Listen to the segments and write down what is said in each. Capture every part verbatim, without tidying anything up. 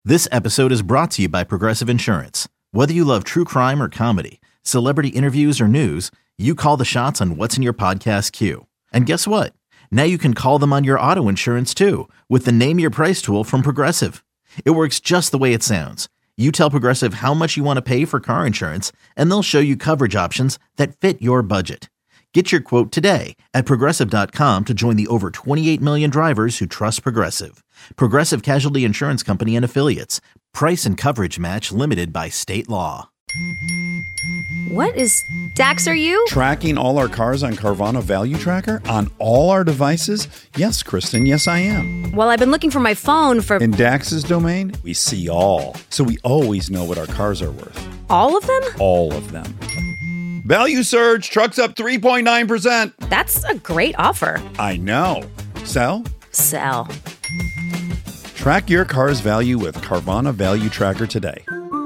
This episode is brought to you by Progressive Insurance. Whether you love true crime or comedy, celebrity interviews or news, you call the shots on what's in your podcast queue. And guess what? Now you can call them on your auto insurance too with the Name Your Price tool from Progressive. It works just the way it sounds. You tell Progressive how much you want to pay for car insurance, and they'll show you coverage options that fit your budget. Get your quote today at Progressive dot com to join the over twenty-eight million drivers who trust Progressive. Progressive Casualty Insurance Company and Affiliates. Price and coverage match limited by state law. What is Dax, are you? Tracking all our cars on Carvana Value Tracker on all our devices? Yes, Kristen, yes I am. Well, I've been looking for my phone for... In Dax's domain, we see all. So we always know what our cars are worth. All of them? All of them. Value surge, trucks up three point nine percent. That's a great offer. I know. Sell? Sell. Track your car's value with Carvana Value Tracker today.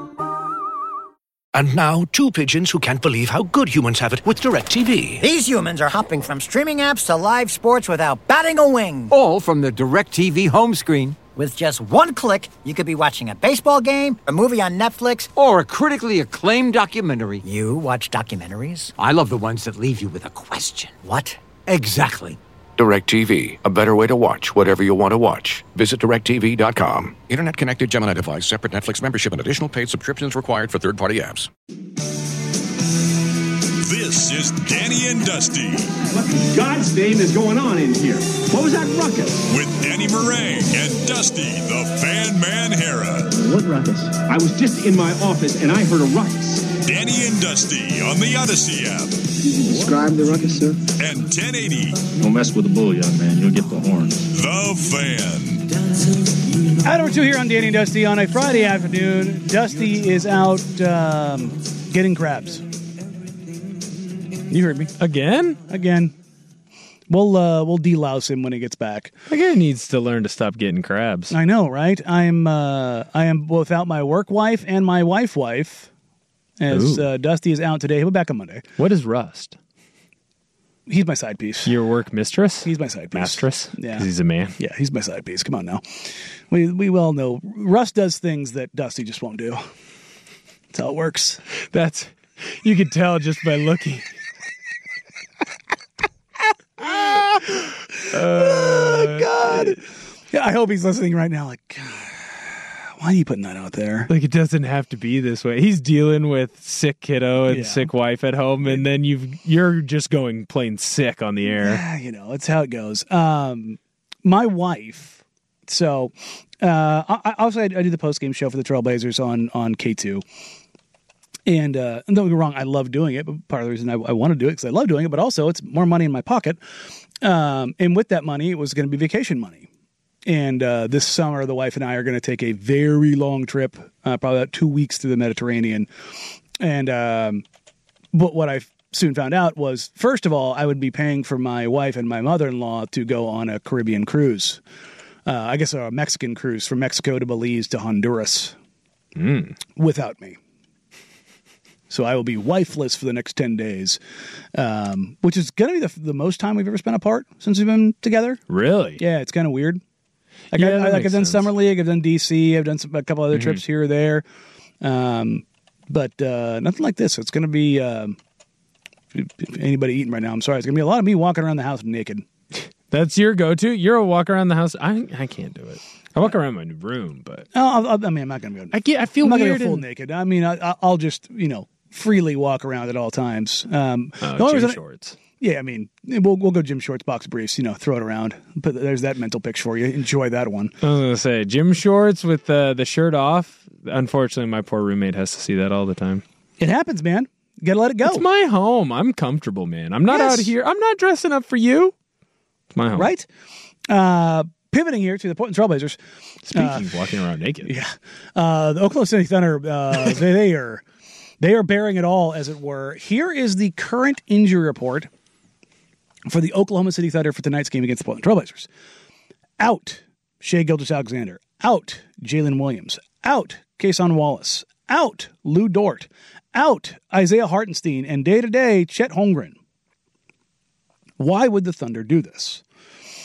And now, two pigeons who can't believe how good humans have it with DirecTV. These humans are hopping from streaming apps to live sports without batting a wing. All from the DirecTV home screen. With just one click, you could be watching a baseball game, a movie on Netflix, or a critically acclaimed documentary. You watch documentaries? I love the ones that leave you with a question. What? Exactly. DirecTV, a better way to watch whatever you want to watch. Visit direct T V dot com. Internet connected Gemini device, separate Netflix membership, and additional paid subscriptions required for third-party apps. This is Danny and Dusty. What in God's name is going on in here? What was that ruckus? With Danny Meringue and Dusty, the Fan Man Hera. What ruckus? I was just in my office and I heard a ruckus. Danny and Dusty on the Odyssey app. Describe the ruckus, sir. And ten eighty. Don't mess with the bull, young man. You'll get the horns. The Fan. Hour number two here on Danny and Dusty on a Friday afternoon. Dusty is out um, getting crabs. You heard me. Again? Again. We'll uh, we'll delouse him when he gets back. That guy needs to learn to stop getting crabs. I know, right? I'm uh, I am without my work wife and my wife wife. As uh, Dusty is out today. He'll be back on Monday. What is Rust? He's my side piece. Your work mistress? He's my side piece. Mistress? Yeah. Because he's a man? Yeah, he's my side piece. Come on now. We we well know Russ does things that Dusty just won't do. That's how it works. That's, you can tell just by looking. uh, oh, God. Yeah, I hope he's listening right now. Like, why are you putting that out there? Like, it doesn't have to be this way. He's dealing with sick kiddo and yeah. sick wife at home, and then you've, you're just going plain sick on the air. Yeah, you know, it's how it goes. Um, my wife, so uh, I, obviously I, I do the post-game show for the Trailblazers on, on K two. And, uh, and don't get me wrong, I love doing it, but part of the reason I, I want to do it because I love doing it, but also it's more money in my pocket. Um, and with that money, it was going to be vacation money. And uh, this summer, the wife and I are going to take a very long trip, uh, probably about two weeks through the Mediterranean. And um, but what I soon found out was, first of all, I would be paying for my wife and my mother-in-law to go on a Caribbean cruise. Uh, I guess a Mexican cruise from Mexico to Belize to Honduras mm. without me. So I will be wifeless for the next ten days, um, which is going to be the, the most time we've ever spent apart since we've been together. Really? Yeah, it's kind of weird. Like, yeah, I, I, like I've done sense. Summer League, I've done D C, I've done some, a couple other mm-hmm. trips here or there, um, but uh, nothing like this. It's going to be um, anybody eating right now. I'm sorry. It's going to be a lot of me walking around the house naked. That's your go-to? You're a walk around the house? I I can't do it. I walk around my room, but oh, I, I mean, I'm not going to go. I get. I feel I'm not weird. going to go full naked. I mean, I, I'll just you know freely walk around at all times. Um, oh, gym shorts. I, Yeah, I mean, we'll we'll go gym shorts, box briefs, you know, throw it around. But there's that mental picture for you. Enjoy that one. I was going to say, gym shorts with uh, the shirt off. Unfortunately, my poor roommate has to see that all the time. It happens, man. You got to let it go. It's my home. I'm comfortable, man. I'm not yes. out here. I'm not dressing up for you. It's my home. Right? Uh, pivoting here to the Portland Trailblazers. Speaking uh, of walking around naked. Yeah. Uh, the Oklahoma City Thunder, uh, they, they are they are bearing it all, as it were. Here is the current injury report for the Oklahoma City Thunder for tonight's game against the Portland Trailblazers. Out, Shai Gilgeous-Alexander. Out, Jalen Williams. Out, Kason Wallace. Out, Lou Dort. Out, Isaiah Hartenstein. And day-to-day, Chet Holmgren. Why would the Thunder do this?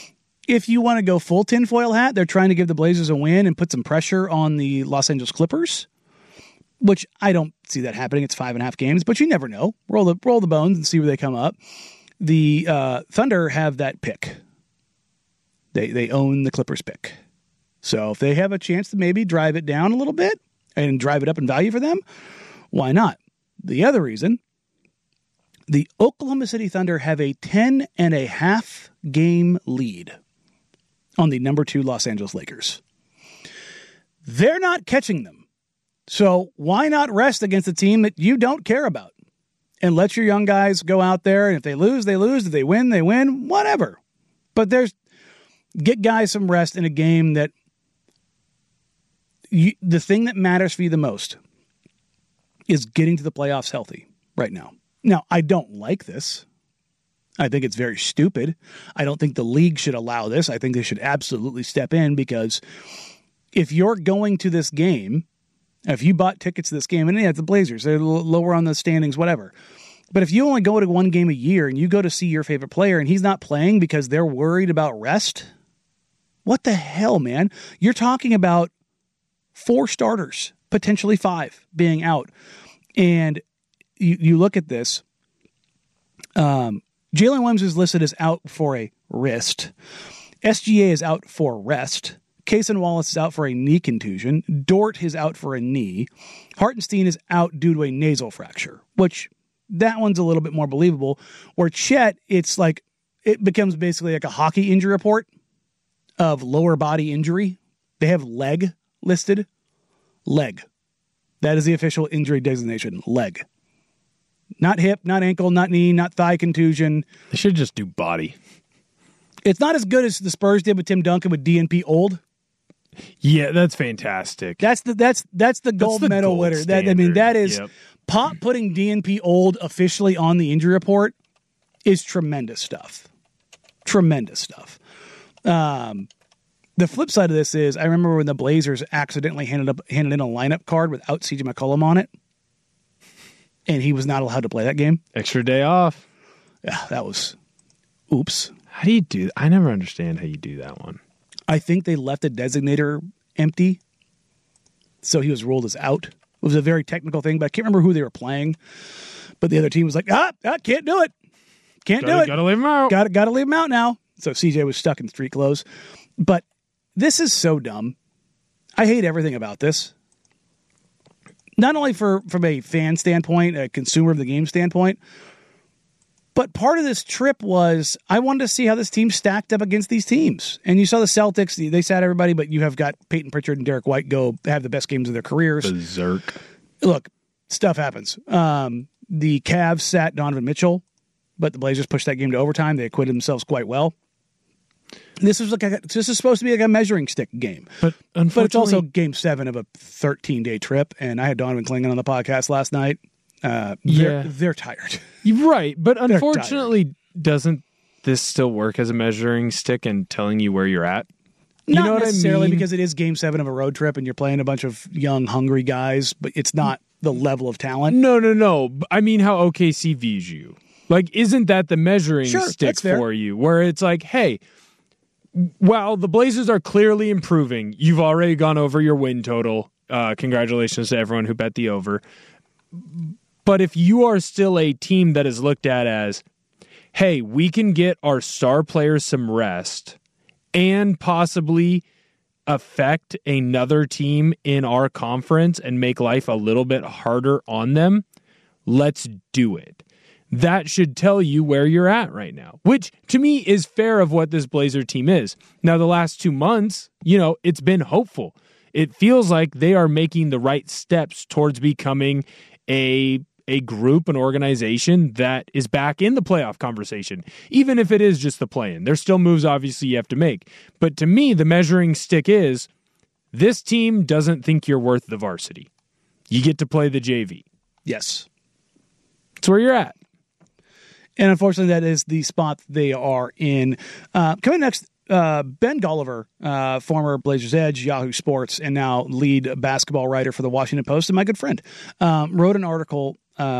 if you want to go full tinfoil hat, they're trying to give the Blazers a win and put some pressure on the Los Angeles Clippers, which I don't see that happening. It's five and a half games, but you never know. Roll the roll the bones and see where they come up. The uh, Thunder have that pick. They they own the Clippers pick. So if they have a chance to maybe drive it down a little bit and drive it up in value for them, why not? The other reason, the Oklahoma City Thunder have a ten and a half game lead on the number two Los Angeles Lakers. They're not catching them. So why not rest against a team that you don't care about and let your young guys go out there, and if they lose, they lose. If they win, they win, whatever. But there's get guys some rest in a game that you, the thing that matters for you the most is getting to the playoffs healthy right now. Now, I don't like this. I think it's very stupid. I don't think the league should allow this. I think they should absolutely step in, because if you're going to this game, if you bought tickets to this game, and yeah, it's the Blazers, they're lower on the standings, whatever. But if you only go to one game a year and you go to see your favorite player and he's not playing because they're worried about rest, what the hell, man? You're talking about four starters, potentially five, being out. And you, you look at this, um, Jalen Williams is listed as out for a wrist. S G A is out for rest. Cason Wallace is out for a knee contusion. Dort is out for a knee. Hartenstein is out due to a nasal fracture, which that one's a little bit more believable. Where Chet, it's like, it becomes basically like a hockey injury report of lower body injury. They have leg listed. Leg. That is the official injury designation. Leg. Not hip, not ankle, not knee, not thigh contusion. They should just do body. It's not as good as the Spurs did with Tim Duncan with D N P old. Yeah, that's fantastic. That's the that's that's the gold the medal gold winner. That, I mean, that is yep. Pop putting D N P old officially on the injury report is tremendous stuff. Tremendous stuff. Um, the flip side of this is, I remember when the Blazers accidentally handed up handed in a lineup card without C J McCollum on it, and he was not allowed to play that game. Extra day off. Yeah, that was oops. How do you do? I never understand how you do that one. I think they left the designator empty, so he was ruled as out. It was a very technical thing, but I can't remember who they were playing. But the other team was like, ah, ah can't do it. Can't gotta, do it. Gotta leave him out. Gotta, gotta leave him out now. So C J was stuck in street clothes. But this is so dumb. I hate everything about this. Not only for from a fan standpoint, a consumer of the game standpoint, but part of this trip was I wanted to see how this team stacked up against these teams. And you saw the Celtics, they sat everybody, but you have got Peyton Pritchard and Derek White go have the best games of their careers. Berserk. Look, stuff happens. Um, the Cavs sat Donovan Mitchell, but the Blazers pushed that game to overtime. They acquitted themselves quite well. This is like a, this is supposed to be like a measuring stick game, but unfortunately, but it's also game seven of a thirteen day trip. And I had Donovan Klingon on the podcast last night. Uh, they're, yeah, they're tired. You're right, but unfortunately, doesn't this still work as a measuring stick and telling you where you're at? You Not know what necessarily, I mean? because it is game seven of a road trip, and you're playing a bunch of young, hungry guys, but it's not the level of talent. No, no, no. I mean, how O K C views you. Like, isn't that the measuring sure, stick for you? Where it's like, hey, while the Blazers are clearly improving, you've already gone over your win total. Uh, congratulations to everyone who bet the over. But if you are still a team that is looked at as, hey, we can get our star players some rest and possibly affect another team in our conference and make life a little bit harder on them, let's do it. That should tell you where you're at right now, which to me is fair of what this Blazer team is. Now, the last two months, you know, it's been hopeful. It feels like they are making the right steps towards becoming a a group, an organization that is back in the playoff conversation, even if it is just the play-in. There's still moves, obviously, you have to make. But to me, the measuring stick is this team doesn't think you're worth the varsity. You get to play the J V. Yes. That's where you're at. And unfortunately, that is the spot they are in. Uh, coming next, uh, Ben Golliver, uh, former Blazers Edge, Yahoo Sports, and now lead basketball writer for the Washington Post, and my good friend, um, wrote an article um,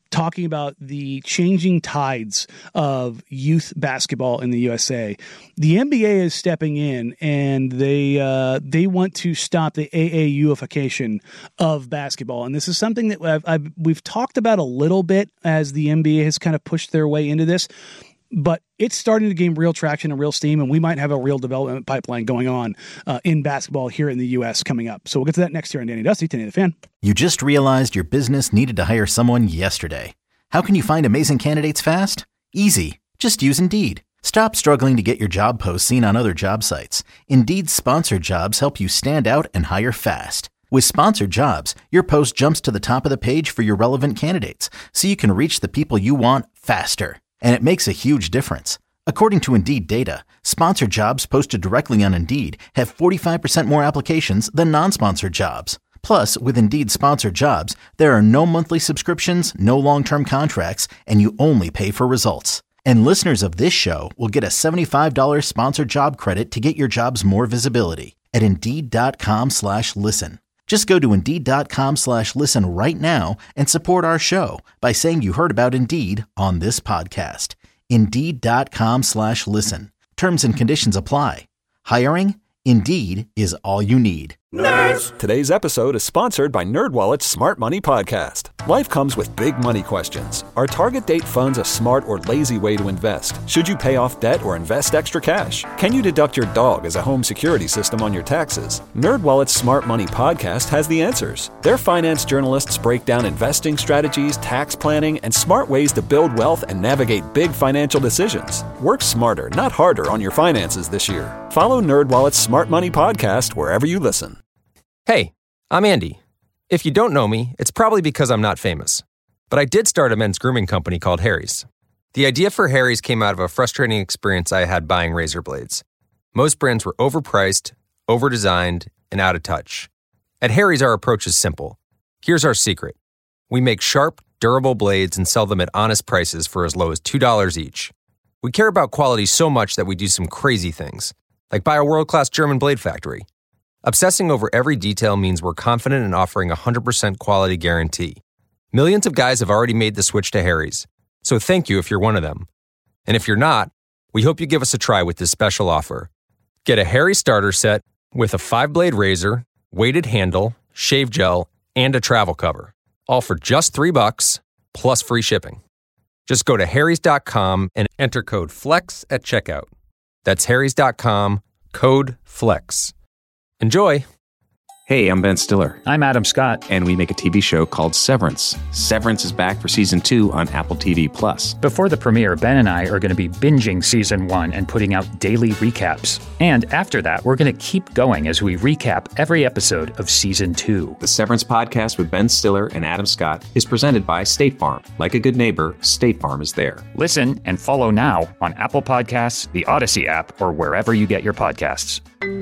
talking about the changing tides of youth basketball in the U S A. The N B A is stepping in, and they uh, they want to stop the A A U-ification of basketball. And this is something that I've, I've, we've talked about a little bit as the N B A has kind of pushed their way into this. But it's starting to gain real traction and real steam, and we might have a real development pipeline going on uh, in basketball here in the U S coming up. So we'll get to that next year on Danny Dusty, Danny the Fan. You just realized your business needed to hire someone yesterday. How can you find amazing candidates fast? Easy. Just use Indeed. Stop struggling to get your job posts seen on other job sites. Indeed's sponsored jobs help you stand out and hire fast. With sponsored jobs, your post jumps to the top of the page for your relevant candidates, so you can reach the people you want faster. And it makes a huge difference. According to Indeed data, sponsored jobs posted directly on Indeed have forty-five percent more applications than non-sponsored jobs. Plus, with Indeed sponsored jobs, there are no monthly subscriptions, no long-term contracts, and you only pay for results. And listeners of this show will get a seventy-five dollars sponsored job credit to get your jobs more visibility at Indeed.com slash listen. Just go to Indeed.com slash listen right now and support our show by saying you heard about Indeed on this podcast. Indeed.com slash listen. Terms and conditions apply. Hiring? Indeed is all you need. Nerds! Today's episode is sponsored by NerdWallet's Smart Money Podcast. Life comes with big money questions. Are target date funds a smart or lazy way to invest? Should you pay off debt or invest extra cash? Can you deduct your dog as a home security system on your taxes? NerdWallet's Smart Money Podcast has the answers. Their finance journalists break down investing strategies, tax planning, and smart ways to build wealth and navigate big financial decisions. Work smarter, not harder on your finances this year. Follow NerdWallet's Smart Money Podcast wherever you listen. Hey, I'm Andy. If you don't know me, it's probably because I'm not famous. But I did start a men's grooming company called Harry's. The idea for Harry's came out of a frustrating experience I had buying razor blades. Most brands were overpriced, overdesigned, and out of touch. At Harry's, our approach is simple. Here's our secret. We make sharp, durable blades and sell them at honest prices for as low as two dollars each. We care about quality so much that we do some crazy things, like buy a world-class German blade factory. Obsessing over every detail means we're confident in offering a one hundred percent quality guarantee. Millions of guys have already made the switch to Harry's, so thank you if you're one of them. And if you're not, we hope you give us a try with this special offer. Get a Harry's starter set with a five-blade razor, weighted handle, shave gel, and a travel cover, all for just three bucks, plus free shipping. Just go to harrys dot com and enter code FLEX at checkout. That's harrys dot com, code FLEX. Enjoy! Hey, I'm Ben Stiller. I'm Adam Scott. And we make a T V show called Severance. Severance is back for season two on Apple T V Plus. Before the premiere, Ben and I are going to be binging season one and putting out daily recaps. And after that, we're going to keep going as we recap every episode of season two. The Severance podcast with Ben Stiller and Adam Scott is presented by State Farm. Like a good neighbor, State Farm is there. Listen and follow now on Apple Podcasts, the Odyssey app, or wherever you get your podcasts.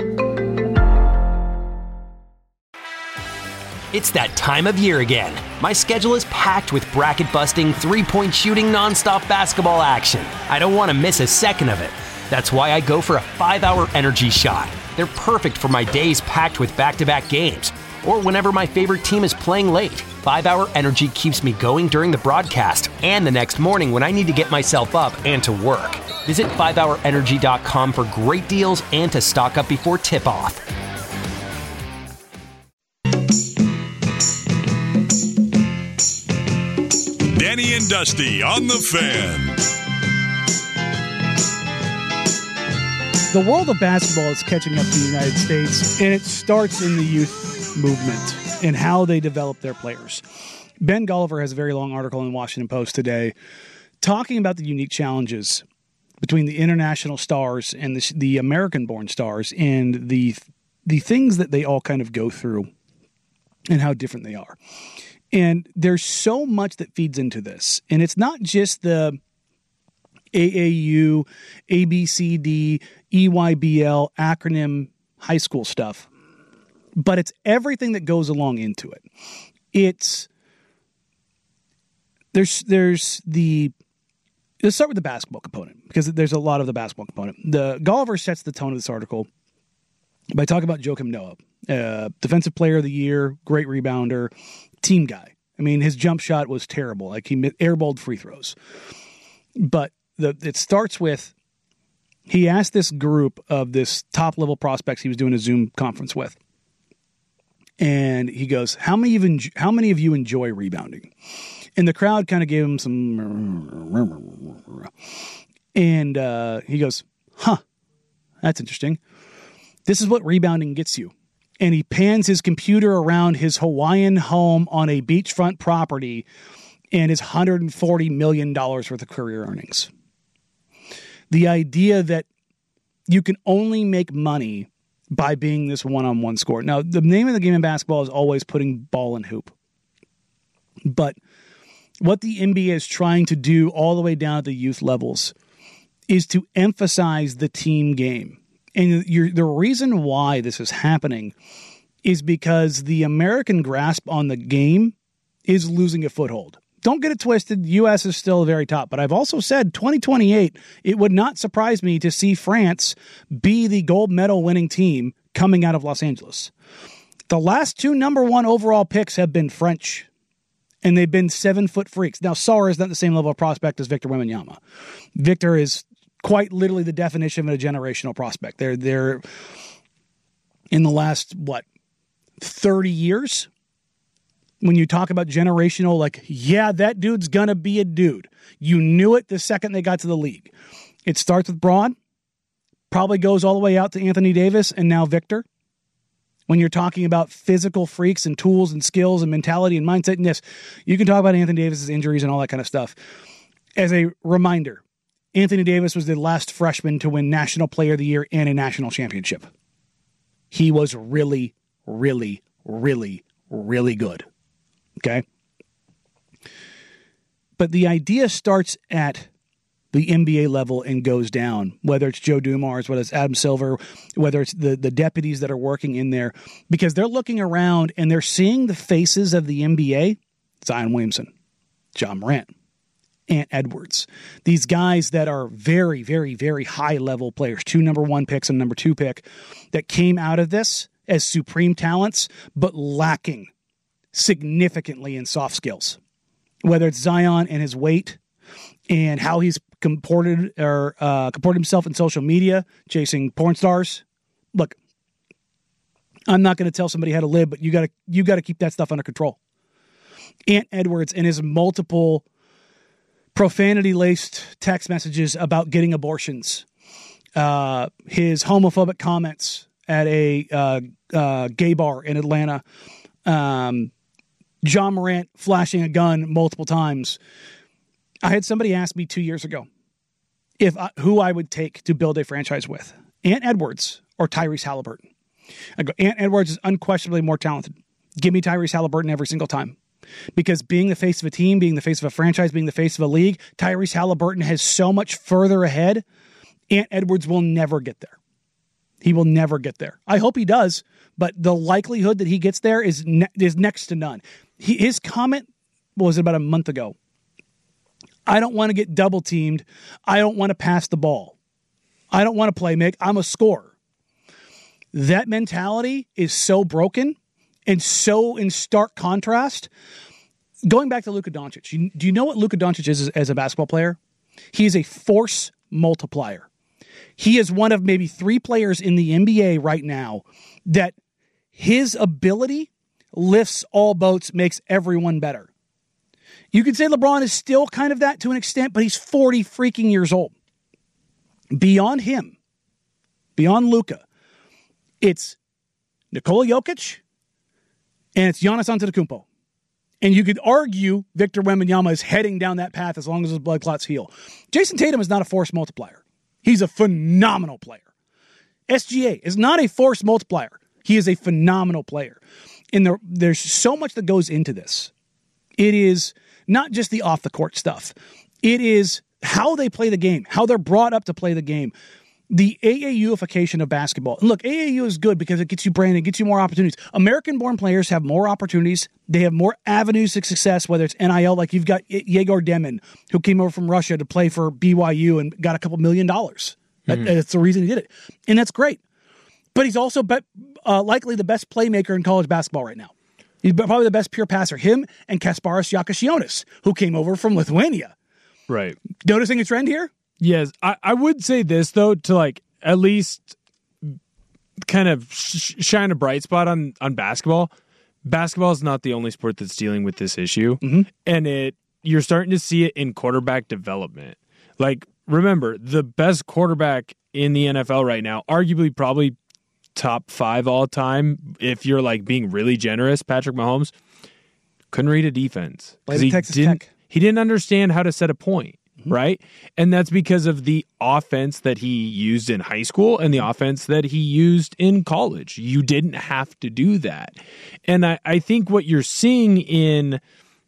It's that time of year again. My schedule is packed with bracket-busting, three-point shooting, nonstop basketball action. I don't want to miss a second of it. That's why I go for a five-hour energy shot. They're perfect for my days packed with back-to-back games, or whenever my favorite team is playing late. five-hour energy keeps me going during the broadcast and the next morning when I need to get myself up and to work. Visit five hour energy dot com for great deals and to stock up before tip-off. Danny and Dusty on the Fan. The world of basketball is catching up to the United States, and it starts in the youth movement and how they develop their players. Ben Golliver has a very long article in the Washington Post today talking about the unique challenges between the international stars and the, the American-born stars and the the things that they all kind of go through and how different they are. And there's so much that feeds into this. And it's not just the A A U, A B C D, E Y B L, acronym high school stuff, but it's everything that goes along into it. It's, there's, there's the, let's start with the basketball component because there's a lot of the basketball component. The Golliver sets the tone of this article by talking about Joakim Noah, uh, defensive player of the year, great rebounder, team guy. I mean, his jump shot was terrible. Like he airballed free throws. But the it starts with he asked this group of this top level prospects he was doing a Zoom conference with. And he goes, how many of you, how many of you enjoy rebounding? And the crowd kind of gave him some. And uh, he goes, huh, that's interesting. This is what rebounding gets you. And he pans his computer around his Hawaiian home on a beachfront property and his one hundred forty million dollars worth of career earnings. The idea that you can only make money by being this one-on-one scorer. Now, the name of the game in basketball is always putting ball in hoop. But what the N B A is trying to do all the way down at the youth levels is to emphasize the team game. And you're, the reason why this is happening is because the American grasp on the game is losing a foothold. Don't get it twisted. U S is still very top. But I've also said twenty twenty-eight, it would not surprise me to see France be the gold medal winning team coming out of Los Angeles. The last two number one overall picks have been French, and they've been seven-foot freaks. Now, Sarr is not the same level of prospect as Victor Wembanyama. Victor is quite literally the definition of a generational prospect. They're, they're in the last, what, thirty years? When you talk about generational, like, yeah, that dude's going to be a dude. You knew it the second they got to the league. It starts with Braun, probably goes all the way out to Anthony Davis, and now Victor. When you're talking about physical freaks and tools and skills and mentality and mindset, and yes, you can talk about Anthony Davis's injuries and all that kind of stuff. As a reminder, Anthony Davis was the last freshman to win National Player of the Year and a national championship. He was really, really, really, really good. Okay. But the idea starts at the N B A level and goes down, whether it's Joe Dumars, whether it's Adam Silver, whether it's the, the deputies that are working in there, because they're looking around and they're seeing the faces of the N B A, Zion Williamson, John Morant, Ant Edwards, these guys that are very, very, very high level players, two number one picks and number two pick that came out of this as supreme talents, but lacking significantly in soft skills, whether it's Zion and his weight and how he's comported or uh, comported himself in social media, chasing porn stars. Look, I'm not going to tell somebody how to live, but you got to you got to keep that stuff under control. Ant Edwards and his multiple profanity-laced text messages about getting abortions, uh, his homophobic comments at a uh, uh, gay bar in Atlanta. Um, John Morant flashing a gun multiple times. I had somebody ask me two years ago if I, who I would take to build a franchise with, Ant Edwards or Tyrese Halliburton. I go, Ant Edwards is unquestionably more talented. Give me Tyrese Halliburton every single time. Because being the face of a team, being the face of a franchise, being the face of a league, Tyrese Halliburton has so much further ahead. Ant Edwards will never get there. He will never get there. I hope he does, but the likelihood that he gets there is ne- is next to none. He, his comment was about a month ago. I don't want to get double teamed. I don't want to pass the ball. I don't want to play make. I'm a scorer. That mentality is so broken and so in stark contrast. Going back to Luka Doncic, you, do you know what Luka Doncic is as, as a basketball player? He is a force multiplier. He is one of maybe three players in the N B A right now that his ability lifts all boats, makes everyone better. You could say LeBron is still kind of that to an extent, but he's forty freaking years old. Beyond him, beyond Luka, it's Nikola Jokic and it's Giannis Antetokounmpo. And you could argue Victor Wembanyama is heading down that path as long as his blood clots heal. Jason Tatum is not a force multiplier. He's a phenomenal player. S G A is not a force multiplier. He is a phenomenal player. And there, there's so much that goes into this. It is not just the off-the-court stuff. It is how they play the game, how they're brought up to play the game, the A A U-ification of basketball. And look, A A U is good because it gets you branding, it gets you more opportunities. American-born players have more opportunities. They have more avenues to success, whether it's N I L, like you've got Yegor Demin, who came over from Russia to play for B Y U and got a couple million dollars. Mm-hmm. That, that's the reason he did it. And that's great. But he's also be, uh, likely the best playmaker in college basketball right now. He's probably the best pure passer. Him and Kasparas Jakashionis, who came over from Lithuania. Right. Noticing a trend here? Yes. I, I would say this, though, to like at least kind of sh- shine a bright spot on, on basketball. Basketball is not the only sport that's dealing with this issue. Mm-hmm. And it you're starting to see it in quarterback development. Like, remember, the best quarterback in the N F L right now, arguably probably top five all time, if you're like being really generous, Patrick Mahomes, couldn't read a defense. Played he at Texas didn't, Tech. He didn't understand how to set a point, mm-hmm. right? And that's because of the offense that he used in high school and the offense that he used in college. You didn't have to do that. And I, I think what you're seeing in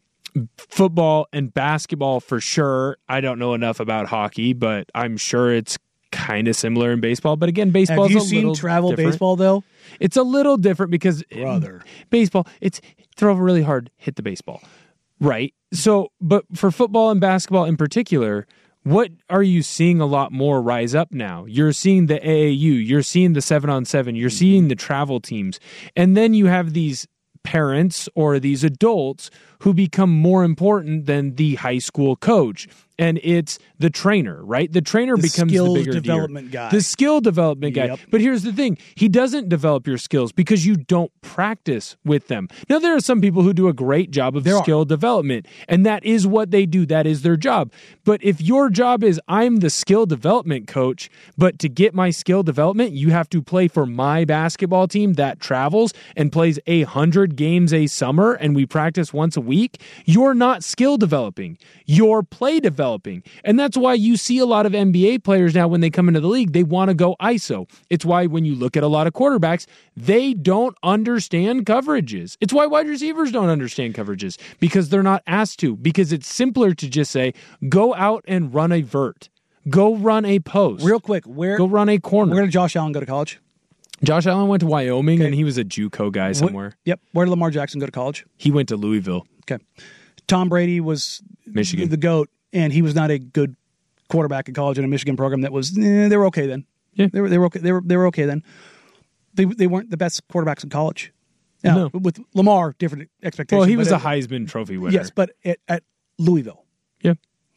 football and basketball for sure, I don't know enough about hockey, but I'm sure it's kind of similar in baseball. But again, baseball Have is you a seen little travel different. baseball, though? It's a little different because Brother. baseball, it's throw really hard, hit the baseball. Right. So, but for football and basketball in particular, what are you seeing a lot more rise up now? You're seeing the A A U, you're seeing the seven on seven, you're seeing the travel teams. And then you have these parents or these adults who become more important than the high school coach. And it's the trainer, right? The trainer The becomes the skills bigger development deal. guy. The skill development guy. Yep. But here's the thing. He doesn't develop your skills because you don't practice with them. Now, there are some people who do a great job of There skill are. development, and that is what they do. That is their job. But if your job is I'm the skill development coach, but to get my skill development, you have to play for my basketball team that travels and plays a hundred games a summer and we practice once a week, you're not skill developing. You're play developing. And that's why you see a lot of N B A players now when they come into the league, they want to go I S O. It's why when you look at a lot of quarterbacks, they don't understand coverages. It's why wide receivers don't understand coverages because they're not asked to, because it's simpler to just say, go out and run a vert. Go run a post. Real quick, where Go run a corner. Where did Josh Allen go to college? Josh Allen went to Wyoming, Okay. and he was a JUCO guy somewhere. What, yep. Where did Lamar Jackson go to college? He went to Louisville. Okay. Tom Brady was Michigan. the GOAT, and he was not a good quarterback in college in a Michigan program that was, eh, they were okay then. Yeah. They were, they were okay. They were, they were okay then. They, they weren't the best quarterbacks in college. Now, No. with Lamar, different expectations. Well, he but was it- a Heisman Trophy winner. Yes, but at, at Louisville. Yeah.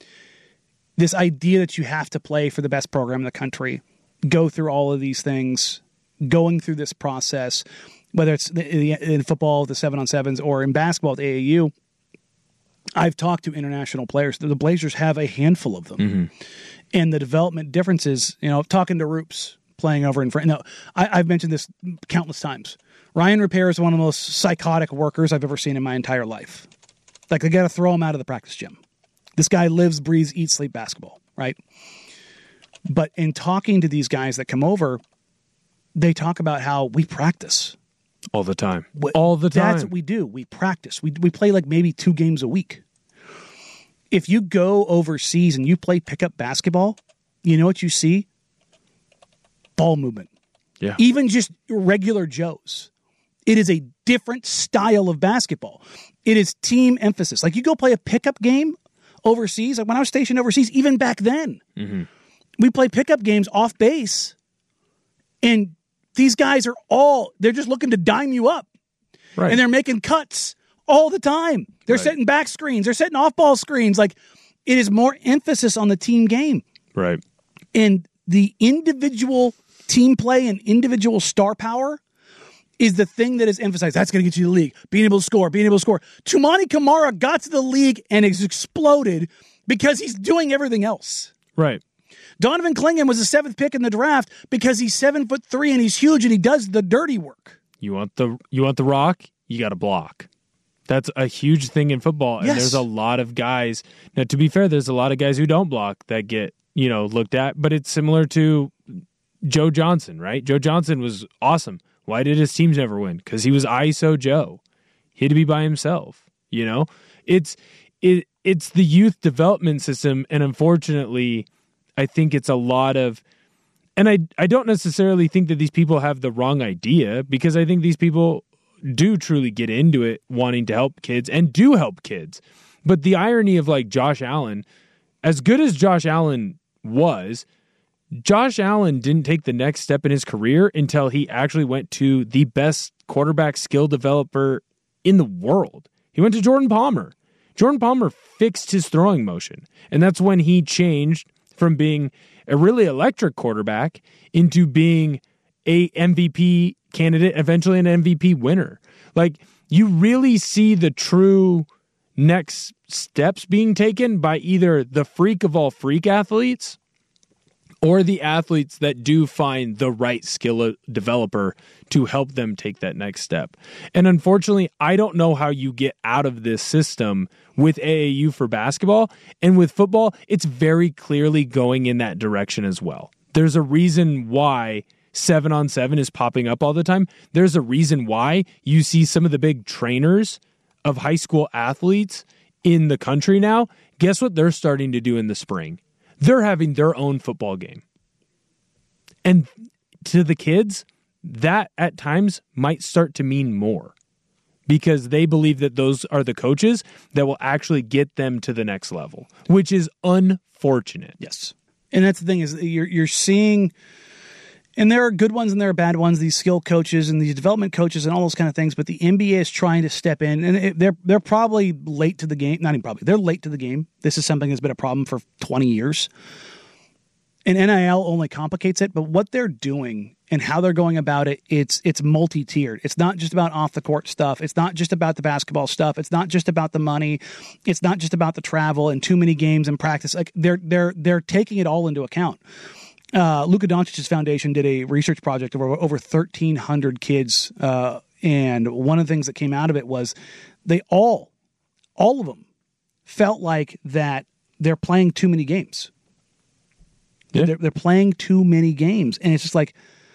This idea that you have to play for the best program in the country, go through all of these things, going through this process, whether it's in football, the seven on sevens, or in basketball at the A A U, I've talked to international players. The Blazers have a handful of them. Mm-hmm. And the development differences, you know, talking to Roops, playing over in France. No, I, I've mentioned this countless times. Ryan Repair is one of the most psychotic workers I've ever seen in my entire life. Like, they got to throw him out of the practice gym. This guy lives, breathes, eats, sleep basketball, right? But in talking to these guys that come over, they talk about how we practice. All the time. What- All the time. That's what we do. We practice. We we play like maybe two games a week. If you go overseas and you play pickup basketball, you know what you see? Ball movement. Yeah. Even just regular Joes. It is a different style of basketball. It is team emphasis. Like, you go play a pickup game overseas. Like when I was stationed overseas, even back then, Mm-hmm. we play pickup games off base, and these guys are all, they're just looking to dime you up. Right. And they're making cuts all the time. They're Right. setting back screens. They're setting off-ball screens. Like, it is more emphasis on the team game. Right. And the individual team play and individual star power is the thing that is emphasized. That's going to get you to the league. Being able to score, being able to score. Tumani Kamara got to the league and has exploded because he's doing everything else. Right. Donovan Clingan was the seventh pick in the draft because he's seven foot three and he's huge and he does the dirty work. You want the you want the rock, you got to block. That's a huge thing in football, and Yes. there's a lot of guys. Now, to be fair, there's a lot of guys who don't block that get, you know, looked at, but it's similar to Joe Johnson, right? Joe Johnson was awesome. Why did his teams never win? Because he was I S O Joe. He had to be by himself, you know? It's it it's the youth development system, and unfortunately, I think it's a lot of, and I I don't necessarily think that these people have the wrong idea, because I think these people do truly get into it wanting to help kids and do help kids. But the irony of, like, Josh Allen, as good as Josh Allen was, Josh Allen didn't take the next step in his career until he actually went to the best quarterback skill developer in the world. He went to Jordan Palmer. Jordan Palmer fixed his throwing motion. And that's when he changed from being a really electric quarterback into being a M V P candidate, eventually an M V P winner. Like, you really see the true next steps being taken by either the freak of all freak athletes or the athletes that do find the right skill developer to help them take that next step. And unfortunately, I don't know how you get out of this system with A A U for basketball. And with football, it's very clearly going in that direction as well. There's a reason why seven on seven is popping up all the time. There's a reason why you see some of the big trainers of high school athletes in the country now. Guess what they're starting to do in the spring? They're having their own football game. And to the kids, that at times might start to mean more because they believe that those are the coaches that will actually get them to the next level, which is unfortunate. Yes. And that's the thing is you're you're seeing, and there are good ones and there are bad ones, these skill coaches and these development coaches and all those kind of things, but the N B A is trying to step in, and it, they're they're probably late to the game. Not even probably. They're late to the game. This is something that's been a problem for twenty years. And N I L only complicates it, but what they're doing and how they're going about it, it's it's multi-tiered. It's not just about off-the-court stuff. It's not just about the basketball stuff. It's not just about the money. It's not just about the travel and too many games and practice. Like they're they're they're taking it all into account. Uh, Luka Doncic's foundation did a research project over over thirteen hundred kids, uh, and one of the things that came out of it was they all, all of them, felt like that they're playing too many games. Yeah. They're, they're playing too many games, and it's just like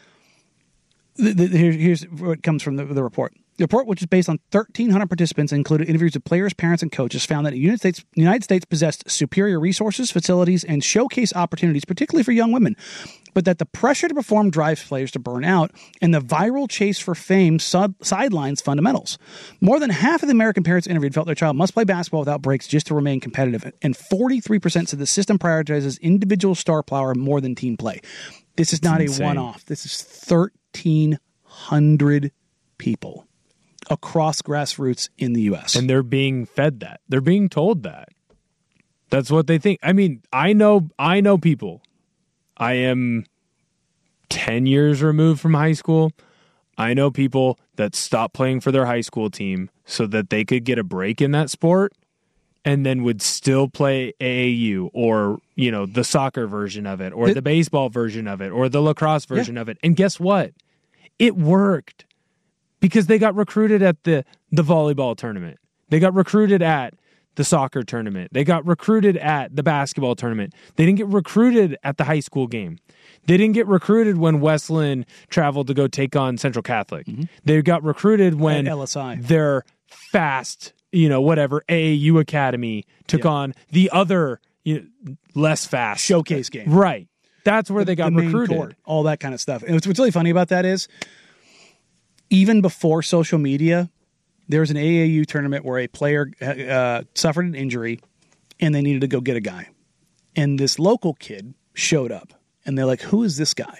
the, the, here, here's what comes from the, the report. The report, which is based on thirteen hundred participants, included interviews with players, parents, and coaches, found that the United States, United States possessed superior resources, facilities, and showcase opportunities, particularly for young women, but that the pressure to perform drives players to burn out, and the viral chase for fame sub- sidelines fundamentals. More than half of the American parents interviewed felt their child must play basketball without breaks just to remain competitive, and forty-three percent said the system prioritizes individual star power more than team play. This is not a one-off. This is thirteen hundred people across grassroots in the U S. And they're being fed that. They're being told that. That's what they think. I mean, I know I know people. I am ten years removed from high school. I know people that stopped playing for their high school team so that they could get a break in that sport and then would still play A A U or, you know, the soccer version of it or the, the baseball version of it or the lacrosse version yeah. of it. And guess what? It worked. Because they got recruited at the, the volleyball tournament. They got recruited at the soccer tournament. They got recruited at the basketball tournament. They didn't get recruited at the high school game. They didn't get recruited when Wesleyan traveled to go take on Central Catholic. Mm-hmm. They got recruited when L S I. Their fast, you know, whatever, A A U Academy took yeah. on the other, you know, less fast showcase game. Right. That's where the, they got the recruited. Court, all that kind of stuff. And what's, what's really funny about that is, even before social media, there was an A A U tournament where a player uh, suffered an injury and they needed to go get a guy. And this local kid showed up and they're like, who is this guy?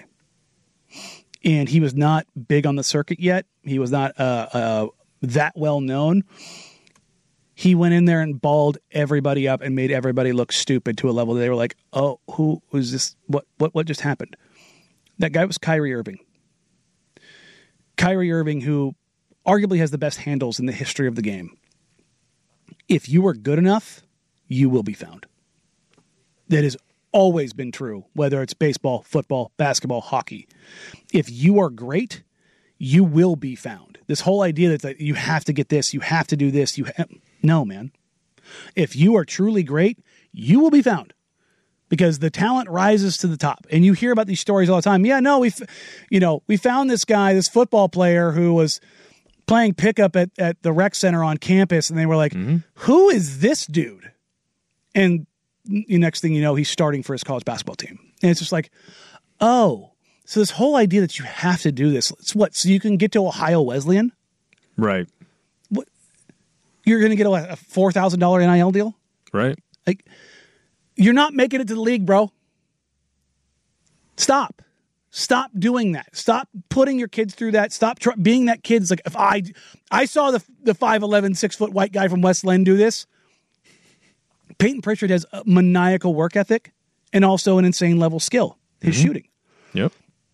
And he was not big on the circuit yet. He was not uh, uh, that well known. He went in there and balled everybody up and made everybody look stupid to a level that they were like, oh, who was this? What, what, what just happened? That guy was Kyrie Irving. Kyrie Irving, who arguably has the best handles in the history of the game. If you are good enough, you will be found. That has always been true, whether it's baseball, football, basketball, hockey. If you are great, you will be found. This whole idea that like, you have to get this, you have to do this, you ha- no, man. If you are truly great, you will be found. Because the talent rises to the top. And you hear about these stories all the time. Yeah, no, we you know, we found this guy, this football player who was playing pickup at, at the rec center on campus. And they were like, mm-hmm. who is this dude? And the next thing you know, he's starting for his college basketball team. And it's just like, oh, so this whole idea that you have to do this, it's what, so you can get to Ohio Wesleyan? Right. What? You're going to get a four thousand dollars N I L deal? Right. Like, you're not making it to the league, bro. Stop. Stop doing that. Stop putting your kids through that. Stop tr- being that kid's like, if I I saw the the five eleven, six foot white guy from West Lend do this. Peyton Pritchard has a maniacal work ethic and also an insane level skill. His mm-hmm. shooting. Yep.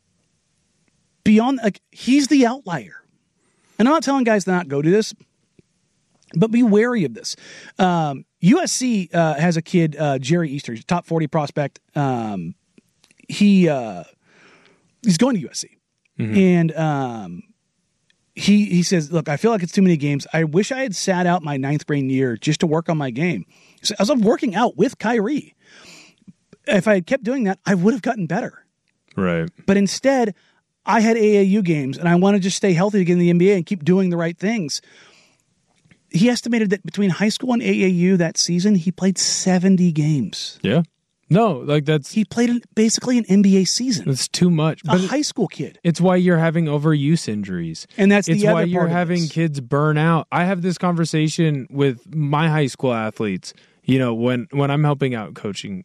Beyond, like, he's the outlier. And I'm not telling guys to not go do this, but be wary of this. Um, U S C uh, has a kid, uh, Jerry Easter, he's a top forty prospect. Um, he uh, he's going to U S C, mm-hmm. and um, he he says, "Look, I feel like it's too many games. I wish I had sat out my ninth grade year just to work on my game. So as I'm working out with Kyrie, if I had kept doing that, I would have gotten better. Right. But instead, I had A A U games, and I want to just stay healthy to get in the N B A and keep doing the right things." He estimated that between high school and A A U that season, he played seventy games. Yeah. No, like that's... He played an, basically an N B A season. That's too much. A but high school kid. It's why you're having overuse injuries. And that's the It's other why you're part of having this. kids burn out. I have this conversation with my high school athletes, you know, when, when I'm helping out coaching.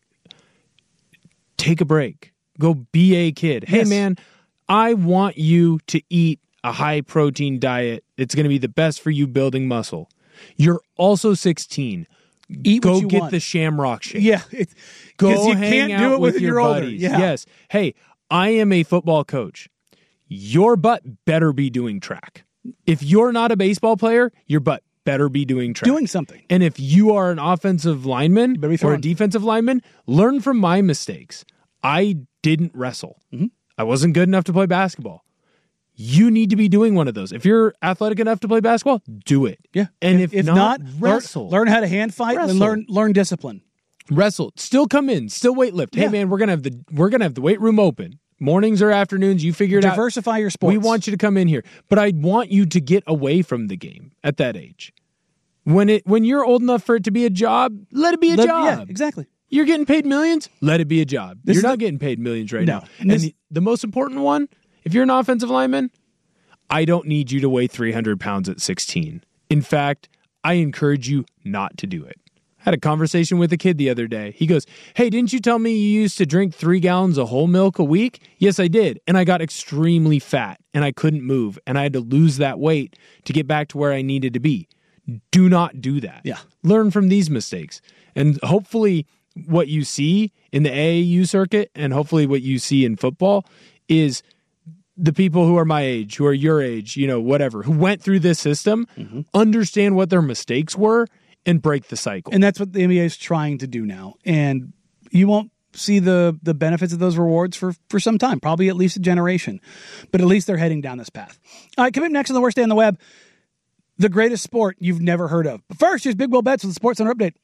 Take a break. Go be a kid. Hey, Yes. man, I want you to eat a high-protein diet. It's going to be the best for you building muscle. You're also sixteen. Eat Go what you get want. the Shamrock Shake. Yeah. It, Go 'cause you hang can't out do it with when your you're older. buddies. Yeah. Yes. Hey, I am a football coach. Your butt better be doing track. If you're not a baseball player, your butt better be doing track. Doing something. And if you are an offensive lineman better be or a throwing. defensive lineman, learn from my mistakes. I didn't wrestle. Mm-hmm. I wasn't good enough to play basketball. You need to be doing one of those. If you're athletic enough to play basketball, do it. Yeah. And if, if not, not, wrestle. Learn, learn how to hand fight Wrestle. and learn learn discipline. Wrestle. Still come in. Still weight lift. Hey Yeah. man, we're gonna have the we're gonna have the weight room open. Mornings or afternoons, you figure it out. Diversify your sports. We want you to come in here. But I want you to get away from the game at that age. When it when you're old enough for it to be a job, let it be a Let- job. Yeah, exactly. You're getting paid millions, let it be a job. This you're is not the- getting paid millions right No. now. And And this- the, the most important one, if you're an offensive lineman, I don't need you to weigh three hundred pounds at sixteen. In fact, I encourage you not to do it. I had a conversation with a kid the other day. He goes, "Hey, didn't you tell me you used to drink three gallons of whole milk a week?" Yes, I did. And I got extremely fat and I couldn't move and I had to lose that weight to get back to where I needed to be. Do not do that. Yeah. Learn from these mistakes. And hopefully what you see in the A A U circuit and hopefully what you see in football is the people who are my age, who are your age, you know, whatever, who went through this system, Mm-hmm. understand what their mistakes were and break the cycle. And that's what the N B A is trying to do now. And you won't see the the benefits of those rewards for, for some time, probably at least a generation. But at least they're heading down this path. All right, coming up next on the worst day on the web, the greatest sport you've never heard of. But first, here's Big Will Betts with the Sports Center update.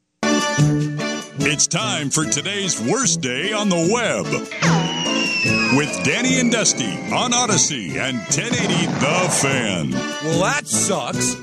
It's time for today's worst day on the web. With Danny and Dusty on Odyssey and ten eighty The Fan. Well, that sucks.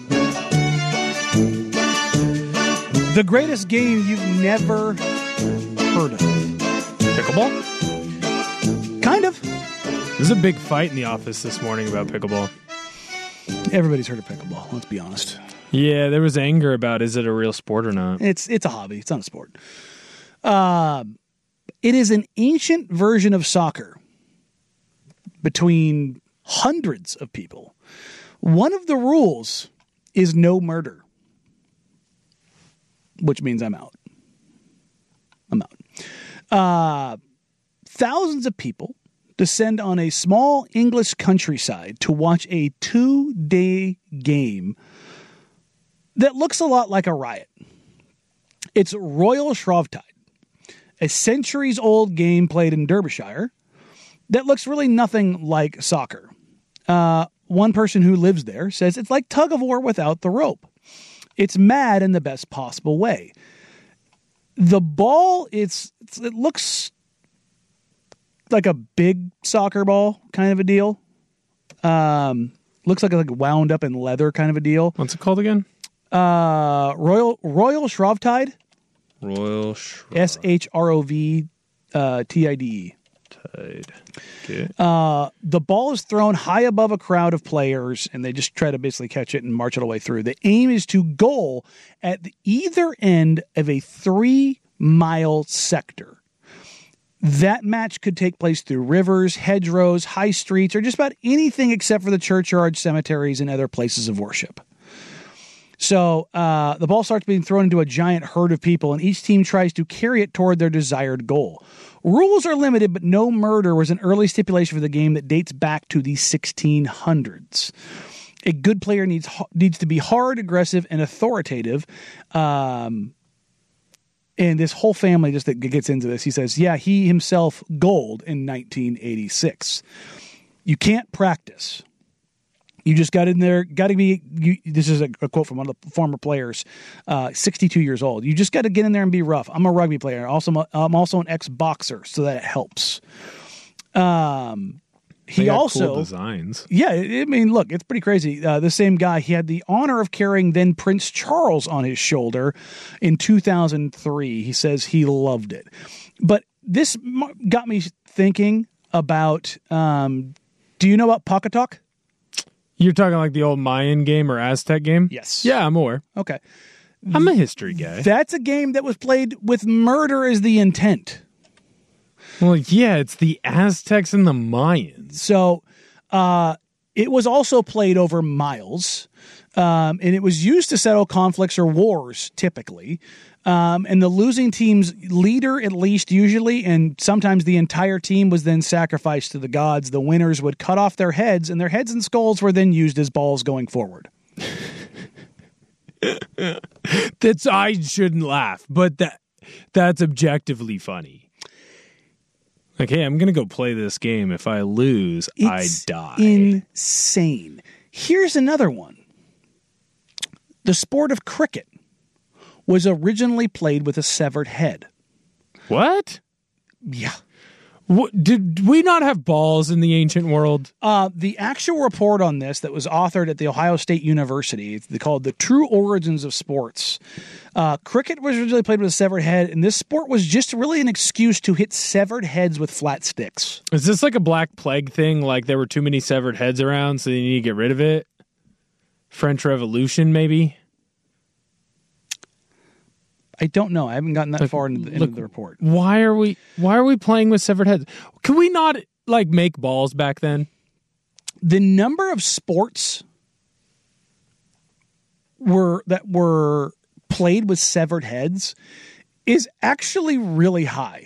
The greatest game you've never heard of. Pickleball? Kind of. There's a big fight in the office this morning about pickleball. Everybody's heard of pickleball, let's be honest. Yeah, there was anger about is it a real sport or not. It's it's a hobby. It's not a sport. Uh, it is an ancient version of soccer between hundreds of people. One of the rules is no murder, which means I'm out. I'm out. Uh, thousands of people descend on a small English countryside to watch a two-day game that looks a lot like a riot. It's Royal Shrovetide, a centuries-old game played in Derbyshire that looks really nothing like soccer. Uh, one person who lives there says it's like tug of war without the rope. It's mad in the best possible way. The ball, it's, it's it looks like a big soccer ball kind of a deal. Um, looks like a like wound up in leather kind of a deal. What's it called again? Uh, Royal Royal Shrovetide. Royal Shrovetide. S H R O V uh, T I D E. Tide. Okay. Uh, the ball is thrown high above a crowd of players, and they just try to basically catch it and march it all the way through. The aim is to goal at the either end of a three-mile sector. That match could take place through rivers, hedgerows, high streets, or just about anything except for the churchyards, cemeteries, and other places of worship. So uh, the ball starts being thrown into a giant herd of people, and each team tries to carry it toward their desired goal. Rules are limited, but no murder was an early stipulation for the game that dates back to the sixteen hundreds. A good player needs needs to be hard, aggressive, and authoritative. Um, and this whole family just that gets into this. He says, yeah, he himself gold in nineteen eighty-six. You can't practice. You just got in there, got to be, you, this is a, a quote from one of the former players, uh, sixty-two years old. You just got to get in there and be rough. I'm a rugby player. Also, I'm also an ex-boxer, so that it helps. Um, he They got also, cool designs. Yeah, I mean, look, it's pretty crazy. Uh, the same guy, he had the honor of carrying then Prince Charles on his shoulder in two thousand three. He says he loved it. But this got me thinking about, um, do you know about Pocketalk? You're talking like the old Mayan game or Aztec game? Yes. Yeah, I'm aware. Okay. I'm a history guy. That's a game that was played with murder as the intent. Well, yeah, it's the Aztecs and the Mayans. So uh, it was also played over miles, um, and it was used to settle conflicts or wars, typically. Um, and the losing team's leader, at least usually, and sometimes the entire team was then sacrificed to the gods. The winners would cut off their heads, and their heads and skulls were then used as balls going forward. That's I shouldn't laugh, but that that's objectively funny. Like, hey, I'm gonna go play this game. If I lose, It's I die. insane. Here's another one. The sport of cricket was originally played with a severed head. What? Yeah. What, did we not have balls in the ancient world? Uh, the actual report on this that was authored at The Ohio State University, it's called The True Origins of Sports. Uh, cricket was originally played with a severed head, and this sport was just really an excuse to hit severed heads with flat sticks. Is this like a Black Plague thing? Like there were too many severed heads around, so you need to get rid of it? French Revolution, maybe? I don't know. I haven't gotten that far into the, into look, the report. Why are we why are we playing with severed heads? Could we not like make balls back then? The number of sports were that were played with severed heads is actually really high.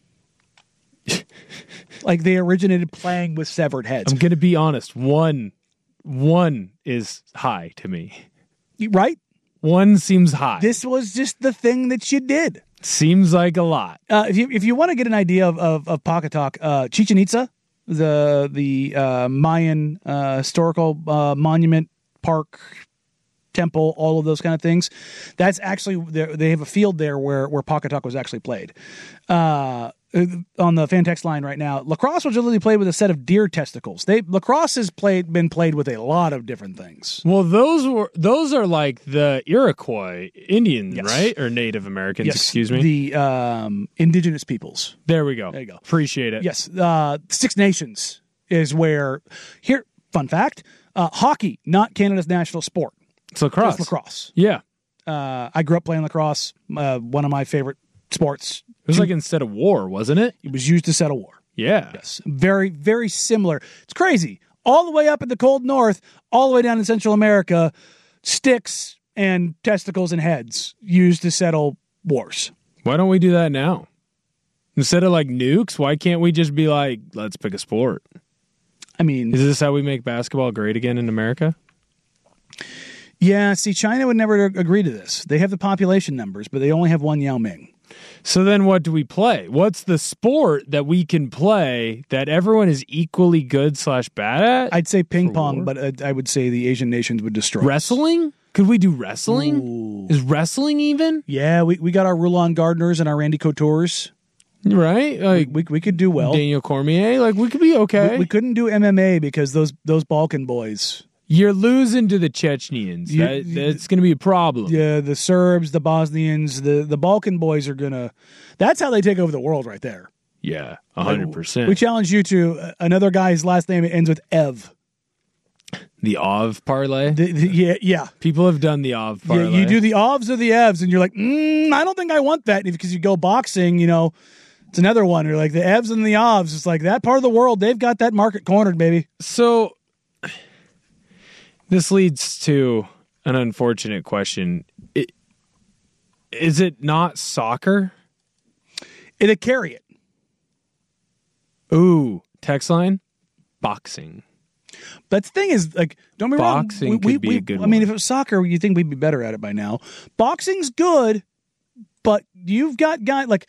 Like they originated playing with severed heads. I'm going to be honest. One one is high to me. Right? One seems high. This was just the thing that you did. Seems like a lot. Uh, if you if you want to get an idea of of, of Pocketalk, uh, Chichen Itza, the the uh, Mayan uh, historical uh, monument, park, temple, all of those kind of things, that's actually they have a field there where where Pocketalk was actually played. Uh, on the fan text line right now, lacrosse was originally played with a set of deer testicles. They lacrosse has played been played with a lot of different things. Well, those were those are like the Iroquois Indians, Yes. right? Or Native Americans, Yes, excuse me. the um, indigenous peoples. There we go. There you go. Appreciate it. Yes, uh, Six Nations is where. Here, fun fact: uh, hockey, not Canada's national sport. It's lacrosse. It's lacrosse. Yeah. Uh, I grew up playing lacrosse. Uh, one of my favorite sports. It was like instead of war, wasn't it? It was used to settle war. Yeah. Yes. Very, very similar. It's crazy. All the way up in the cold north, all the way down in Central America, sticks and testicles and heads used to settle wars. Why don't we do that now? Instead of like nukes, why can't we just be like, let's pick a sport? I mean, is this how we make basketball great again in America? Yeah, see, China would never agree to this. They have the population numbers, but they only have one Yao Ming. So then what do we play? What's the sport that we can play that everyone is equally good slash bad at? I'd say ping pong, but uh, I would say the Asian nations would destroy Wrestling? us. Could we do wrestling? Ooh. Is wrestling even? Yeah, we, we got our Roland Gardners and our Randy Coutures. Right? Like we, we, we could do well. Daniel Cormier? Like we could be okay. We, we couldn't do M M A because those those Balkan boys... You're losing to the Chechens. You, that, that's going to be a problem. Yeah, the Serbs, the Bosnians, the, the Balkan boys are going to... That's how they take over the world right there. Yeah, one hundred percent. We challenge you to uh, another guy's last name ends with Ev. The Ov parlay? The, the, yeah, yeah. People have done the Ov parlay. Yeah, you do the Ovs or the Evs, and you're like, mm, I don't think I want that. Because you go boxing, you know, It's another one. You're like the Evs and the Ovs. It's like that part of the world. They've got that market cornered, baby. So this leads to an unfortunate question. It, is it not soccer? It'll carry it. Ooh, text line, boxing. But the thing is, like, don't be wrong. Boxing we, could we, be we, a good I one. mean, if it was soccer, you think we'd be better at it by now. Boxing's good, but you've got guys like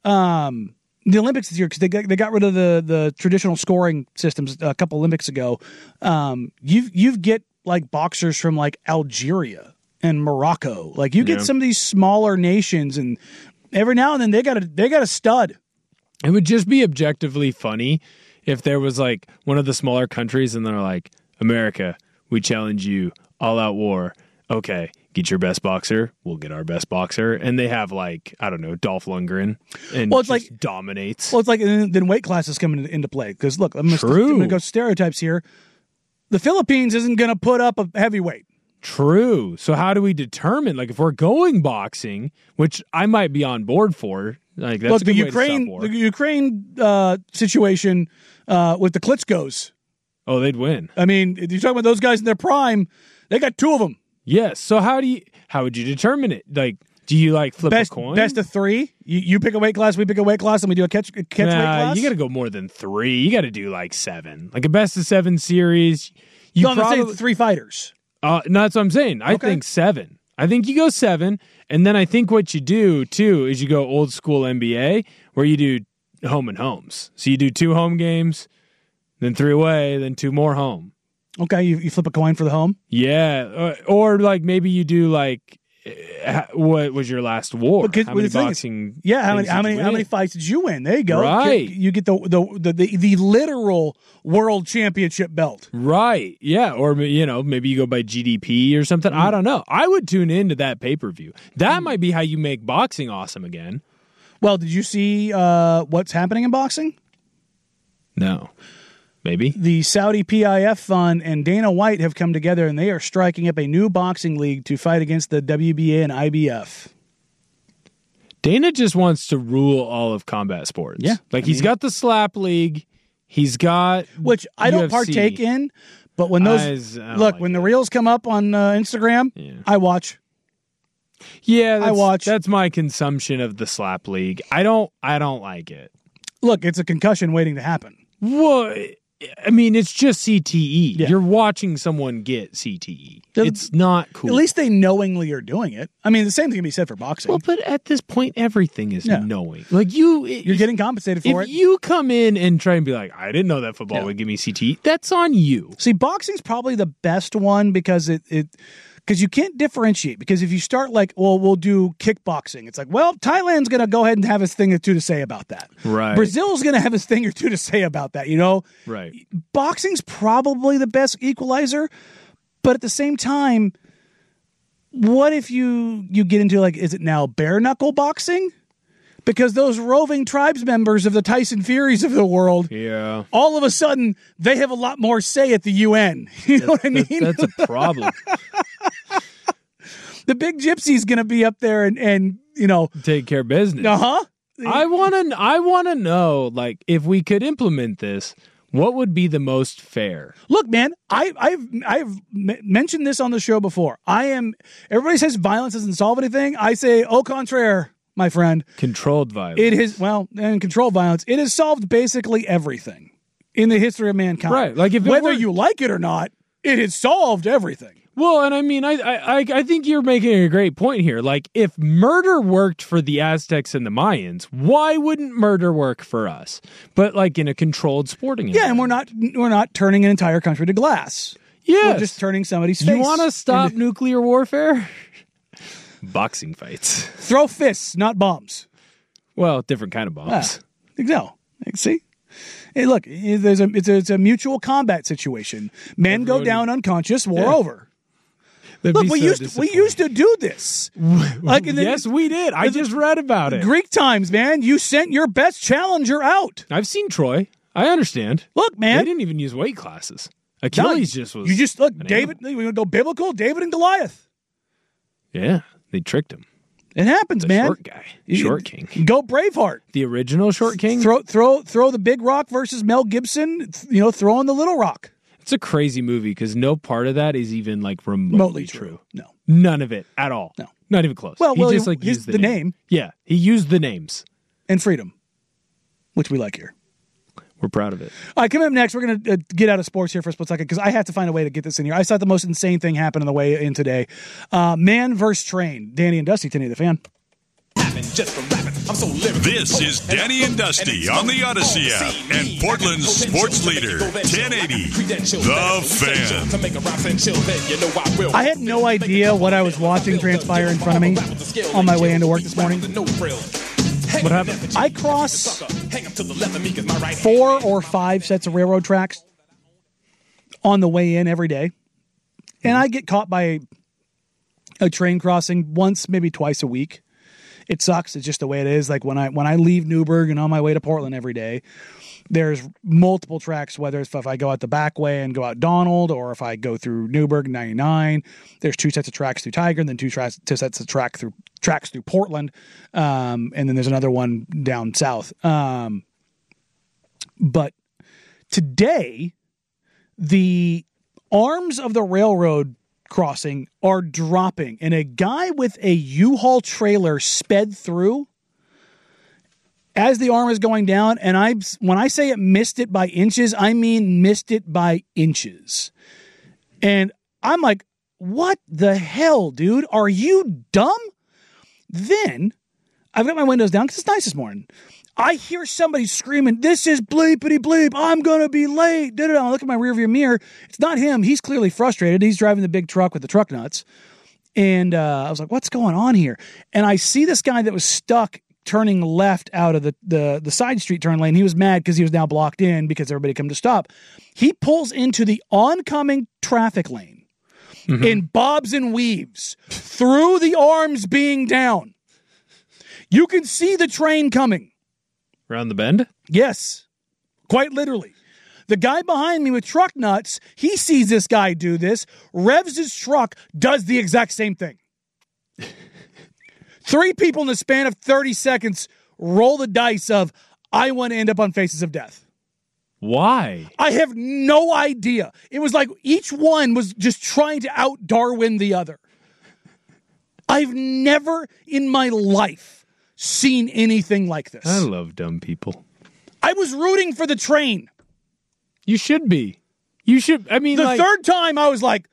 um, the Olympics this year because they got, they got rid of the the traditional scoring systems a couple Olympics ago. Um, you you get like boxers from like Algeria and Morocco. Like you get Yeah. some of these smaller nations, and every now and then they got a they got a stud. It would just be objectively funny if there was like one of the smaller countries and they're like, America, we challenge you, all out war. Okay, get your best boxer. We'll get our best boxer. And they have like, I don't know, Dolph Lundgren and Well, it's just like- dominates. Well, it's like then then weight classes come into, into play because look, I'm going to go stereotypes here. The Philippines isn't going to put up a heavyweight. True. So how do we determine, like if we're going boxing, which I might be on board for, like that's Look, a the good Ukraine, way to stop war. the Ukraine uh, situation uh, with the Klitschko's. Oh, they'd win. I mean, if you're talking about those guys in their prime, they got two of them. Yes. So how do you, how would you determine it? Like, do you like flip Best, a coin? best of three. You, you pick a weight class, we pick a weight class, and we do a catch, a catch weight Nah, class. you got to go more than three. You got to do like seven, like a best of seven series. You No, I'm probably saying three fighters. Uh, no, that's what I'm saying. I Okay. think seven. I think you go seven, and then I think what you do too is you go old school N B A where you do home and homes. So you do two home games, then three away, then two more home. Okay, you, you flip a coin for the home. Yeah, or, or like maybe you do like uh, what was your last war? Because- how well, many the thing is- boxing? Yeah, how many things how did many you how win? many fights did you win? There you go. Right. You, you get the the, the the the literal world championship belt. Right. Yeah. Or, you know, maybe you go by G D P or something. Mm. I don't know. I would tune into that pay per view. That might be how you make boxing awesome again. Well, did you see uh, what's happening in boxing? No. Maybe. The Saudi P I F fund and Dana White have come together and they are striking up a new boxing league to fight against the W B A and I B F. Dana just wants to rule all of combat sports. Yeah. Like I he's mean- got the slap league. He's got Which I don't U F C. partake in, but when those Eyes- I don't look like when the reels come up on uh, Instagram, I watch. Yeah, I that's, watch. That's my consumption of the slap league. I don't. I don't like it. Look, it's a concussion waiting to happen. What? I mean, it's just C T E. You're watching someone get C T E. It's not cool. At least they knowingly are doing it. I mean, the same thing can be said for boxing. Well, but at this point, everything is Yeah. knowing. Like you, You're getting compensated for if it. you come in and try and be like, I didn't know that football Yeah. would give me C T E. That's on you. See, boxing's probably the best one because it it because you can't differentiate. Because if you start like, well, we'll do kickboxing, it's like, well, Thailand's going to go ahead and have his thing or two to say about that. Right. Brazil's going to have his thing or two to say about that. You know, Right. boxing's probably the best equalizer, but at the same time, what if you you get into like, is it now bare knuckle boxing? Because those roving tribes members of the Tyson Furies of the world, Yeah. all of a sudden they have a lot more say at the U N. You know what I mean? That's a problem. The big gypsy's going to be up there and and you know, Take care of business. uh huh. I want to. I want to know, like, if we could implement this, what would be the most fair? Look, man, I, I've I've m- mentioned this on the show before. I am. Everybody says violence doesn't solve anything. I say au contraire, my friend. Controlled violence. It is well, and controlled violence. It has solved basically everything in the history of mankind. Right, like, if it whether were- you like it or not, it has solved everything. Well, and I mean, I, I I think you're making a great point here. Like, if murder worked for the Aztecs and the Mayans, why wouldn't murder work for us? But like in a controlled sporting Yeah, and we're not we're not turning an entire country to glass. Yeah, We're just turning somebody's face. You want to stop into- nuclear warfare? Boxing fights. throw fists, not bombs. Well, different kind of bombs. Ah, no, see. Hey, look, there's a it's a, it's a mutual combat situation. Men go Everyone- down unconscious. War Yeah. over. That'd Look, be we so used to, we used to do this. Like in the, yes, we did. I in the just read about it. Greek times, man. You sent your best challenger out. I've seen Troy. I understand. Look, man. They didn't even use weight classes. Achilles No, just was. You just look, an David. We're gonna go biblical. David and Goliath. animal. Yeah, they tricked him. It happens, The man. Short guy. Short King. Go Braveheart. The original Short King? Throw throw throw the big rock versus Mel Gibson, you know, throw on the little rock. It's a crazy movie because no part of that is even like remotely, Remotely true. true. No. None of it at all. No. Not even close. Well, he well, just he- like he's used the, the name. name. Yeah, he used the names. And freedom, which we like here. We're proud of it. All right, coming up next, we're going to uh, get out of sports here for a split second because I have to find a way to get this in here. I saw the most insane thing happen on the way in today. Uh, man versus train. Danny and Dusty, Tenny the Fan. This is Danny and Dusty on the Odyssey app and Portland's sports leader, ten eighty The Fan. I had no idea what I was watching transpire in front of me on my way into work this morning. What happened? I cross four or five sets of railroad tracks on the way in every day. And I get caught by a train crossing once, maybe twice a week. It sucks. It's just the way it is. Like when I when I leave Newburgh and on my way to Portland every day, there's multiple tracks, whether it's if I go out the back way and go out Donald or if I go through Newburgh ninety-nine. There's two sets of tracks through Tiger and then two, tra- two sets of track through tracks through Portland. Um, and then there's another one down south. Um, but today, the arms of the railroad crossing are dropping, and a guy with a U-Haul trailer sped through as the arm is going down. And I, when I say it missed it by inches, I mean missed it by inches. And I'm like, what the hell, dude? Are you dumb? Then I've got my windows down because it's nice this morning. I hear somebody screaming, "This is bleepity bleep. I'm going to be late." Da-da-da. I look at my rearview mirror. It's not him. He's clearly frustrated. He's driving the big truck with the truck nuts. And uh, I was like, what's going on here? And I see this guy that was stuck turning left out of the, the, the side street turn lane. He was mad because he was now blocked in because everybody come to stop. He pulls into the oncoming traffic lane mm-hmm. and bobs and weaves through the arms being down. You can see the train coming. Around the bend? Yes, quite literally. The guy behind me with truck nuts, he sees this guy do this, revs his truck, does the exact same thing. Three people in the span of thirty seconds roll the dice of, I want to end up on Faces of Death. Why? I have no idea. It was like each one was just trying to out Darwin the other. I've never in my life seen anything like this. I love dumb people. I was rooting for the train. You should be. You should. I mean, the like, third time I was like,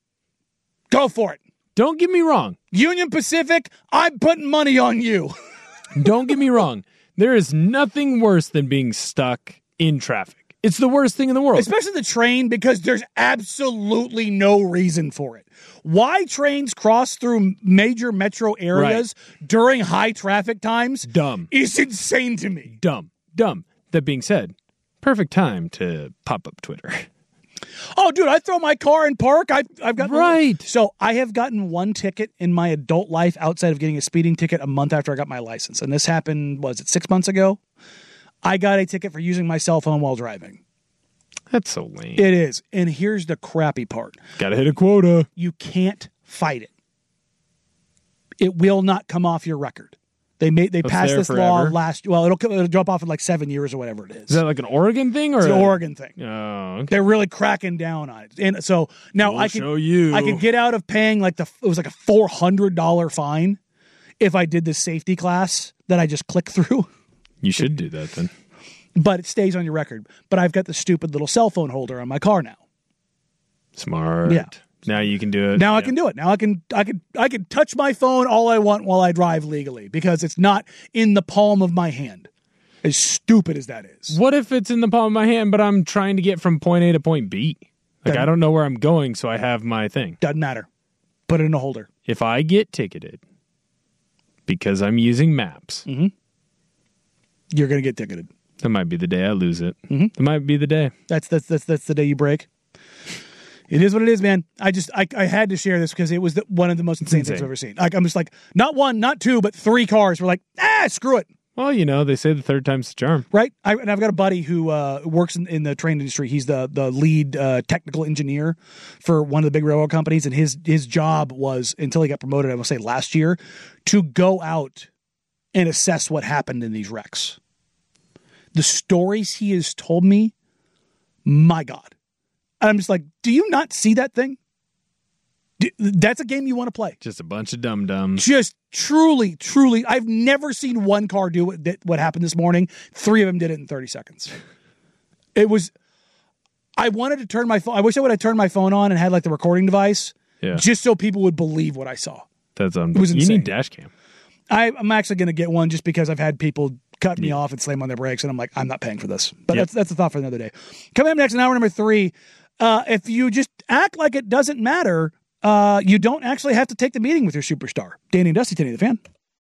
go for it. Don't get me wrong. Union Pacific, I'm putting money on you. Don't get me wrong. There is nothing worse than being stuck in traffic. It's the worst thing in the world. Especially the train, because there's absolutely no reason for it. Why trains cross through major metro areas right. during high traffic times Dumb. is insane to me. Dumb. Dumb. That being said, perfect time to pop up Twitter. Oh, dude, I throw my car in park. I've, I've got right. So I have gotten one ticket in my adult life outside of getting a speeding ticket a month after I got my license. And this happened, was it six months ago? I got a ticket for using my cell phone while driving. That's so lame. It is. And here's the crappy part. Gotta hit a quota. You can't fight it. It will not come off your record. They made they It's passed there this forever? law last. Well, it'll it'll drop off in like seven years or whatever it is. Is that like an Oregon thing or It's an a- Oregon thing? Oh, okay. They're really cracking down on it, and so now We'll I can show you. I can get out of paying like the it was like a four hundred dollar fine if I did this safety class that I just clicked through. You should do that then. But it stays on your record. But I've got the stupid little cell phone holder on my car now. Smart. Yeah. Now you can do it. Now I Yeah. can do it. Now I can I can I can touch my phone all I want while I drive legally because it's not in the palm of my hand. As stupid as that is. What if it's in the palm of my hand, but I'm trying to get from point A to point B? Like, Doesn't- I don't know where I'm going, so I have my thing. Doesn't matter. Put it in a holder. If I get ticketed because I'm using maps, mm-hmm. you're going to get ticketed. That might be the day I lose it. Mm-hmm. That might be the day. That's that's that's that's the day you break. It is what it is, man. I just I, I had to share this because it was the, one of the most insane, insane. things I've ever seen. Like I'm just like not one, not two, but three cars were like, ah, screw it. Well, you know, they say the third time's the charm. Right. I, and I've got a buddy who uh, works in, in the train industry. He's the the lead uh, technical engineer for one of the big railroad companies. And his his job was, until he got promoted, I will say last year, to go out and assess what happened in these wrecks. The stories he has told me, my God. I'm just like, do you not see that thing? Do, that's a game you want to play. Just a bunch of dum-dums. Just truly, truly, I've never seen one car do what, what happened this morning. Three of them did it in thirty seconds. It was, I wanted to turn my phone, I wish I would have turned my phone on and had like the recording device, yeah. just so people would believe what I saw. That's unbelievable. You need dash cam. I, I'm actually going to get one just because I've had people cut me yeah. off and slam on their brakes, and I'm like, I'm not paying for this. But yep. that's that's a thought for another day. Coming up next in hour number three, uh, if you just act like it doesn't matter, uh, you don't actually have to take the meeting with your superstar. Danny and Dusty, Danny the Fan.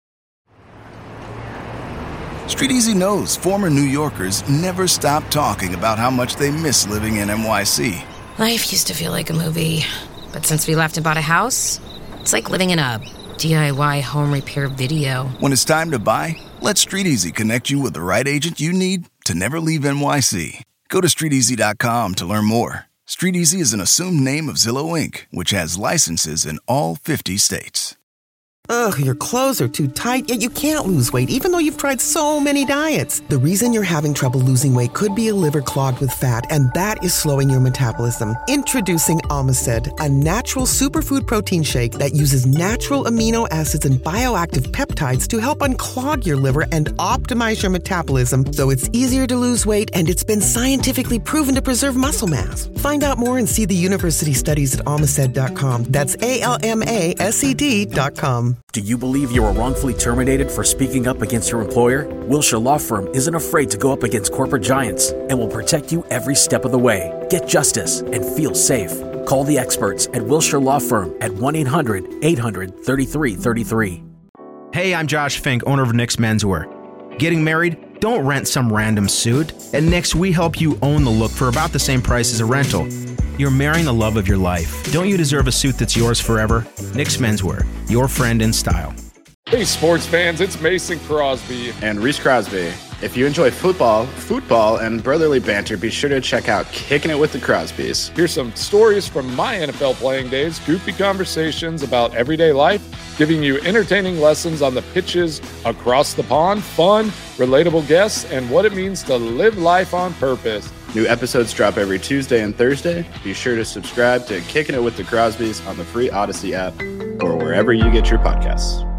Street Easy knows former New Yorkers never stop talking about how much they miss living in N Y C. Life used to feel like a movie, but since we left and bought a house, it's like living in a D I Y home repair video. When it's time to buy, let Street Easy connect you with the right agent you need to never leave N Y C. Go to street easy dot com to learn more. Street Easy is an assumed name of Zillow Incorporated, which has licenses in all fifty states. Ugh, your clothes are too tight, yet you can't lose weight even though you've tried so many diets. The reason you're having trouble losing weight could be a liver clogged with fat, and that is slowing your metabolism. Introducing Omicid, a natural superfood protein shake that uses natural amino acids and bioactive peptides to help unclog your liver and optimize your metabolism so it's easier to lose weight, and it's been scientifically proven to preserve muscle mass. Find out more and see the university studies at omicid dot com. That's A L M A S E D dot com. Do you believe you were wrongfully terminated for speaking up against your employer? Wilshire Law Firm isn't afraid to go up against corporate giants and will protect you every step of the way. Get justice and feel safe. Call the experts at Wilshire Law Firm at one eight hundred eight hundred thirty-three thirty-three. Hey, I'm Josh Fink, owner of Nick's Menswear. Getting married? Don't rent some random suit. At Nick's, we help you own the look for about the same price as a rental. You're marrying the love of your life. Don't you deserve a suit that's yours forever? Nick's Menswear, your friend in style. Hey, sports fans, it's Mason Crosby. And Reese Crosby. If you enjoy football, football, and brotherly banter, be sure to check out Kicking It with the Crosbys. Here's some stories from my N F L playing days, goofy conversations about everyday life, giving you entertaining lessons on the pitches across the pond, fun, relatable guests, and what it means to live life on purpose. New episodes drop every Tuesday and Thursday. Be sure to subscribe to Kicking It with the Crosbys on the free Odyssey app or wherever you get your podcasts.